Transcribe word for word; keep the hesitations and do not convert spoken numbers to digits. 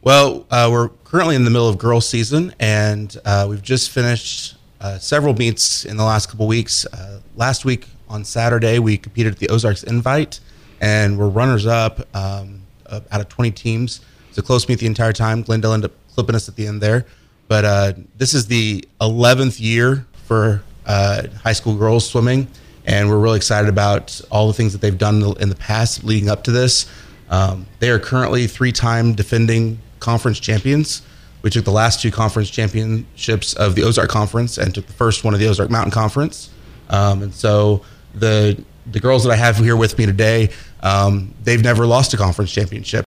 Well, uh, we're currently in the middle of girls season, and uh, we've just finished uh, several meets in the last couple weeks. Uh, last week on Saturday, we competed at the Ozarks Invite, and we're runners up um, out of twenty teams. It's a close meet the entire time. Glendale ended up clipping us at the end there. But uh, this is the eleventh year for uh, high school girls swimming, and we're really excited about all the things that they've done in the past leading up to this. Um, they are currently three-time defending conference champions. We took the last two conference championships of the Ozark Conference and took the first one of the Ozark Mountain Conference. Um, and so the the girls that I have here with me today, um, they've never lost a conference championship.